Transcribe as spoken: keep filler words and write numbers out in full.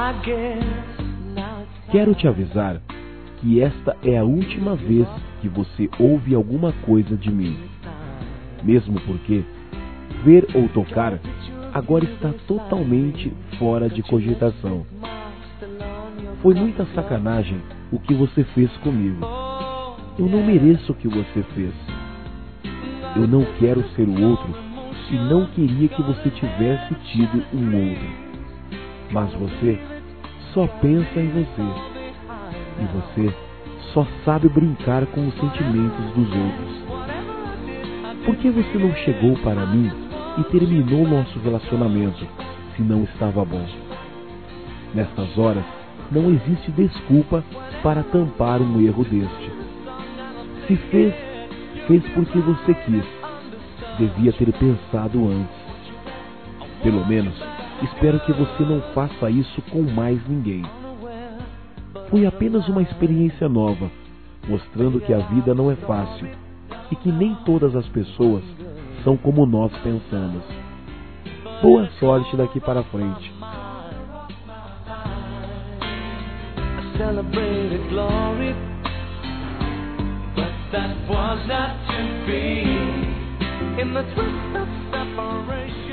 Quero te avisar que esta é a última vez que você ouve alguma coisa de mim. Mesmo porque ver ou tocar agora está totalmente fora de cogitação. Foi muita sacanagem o que você fez comigo. Eu não mereço o que você fez. Eu não quero ser o outro e não queria que você tivesse tido um outro. Mas você só pensa em você. E você só sabe brincar com os sentimentos dos outros. Por que você não chegou para mim e terminou nosso relacionamento se não estava bom? Nestas horas, não existe desculpa para tampar um erro deste. Se fez, fez porque você quis. Devia ter pensado antes. Pelo menos, espero que você não faça isso com mais ninguém. Foi apenas uma experiência nova, mostrando que a vida não é fácil e que nem todas as pessoas são como nós pensamos. Boa sorte daqui para frente. Celebrated glory, but that was not to be. In the twist of separation.